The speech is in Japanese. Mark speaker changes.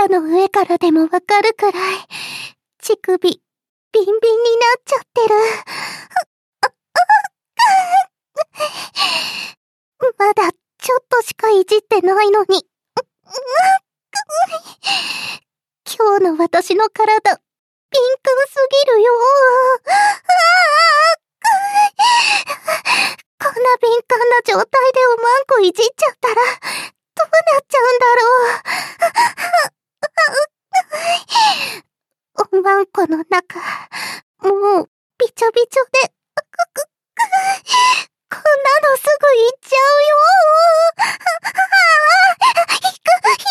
Speaker 1: らの上からでもわかるくらい、乳首、ビンビンになっちゃってる。まだちょっとしかいじってないのに。今日の私の体、ピンクすぎるよ。こんな敏感な状態でおまんこいじっちゃったら、どうなっちゃうんだろう。おまんこの中、もう、びちょびちょで、こんなのすぐ行っちゃうよ。引く。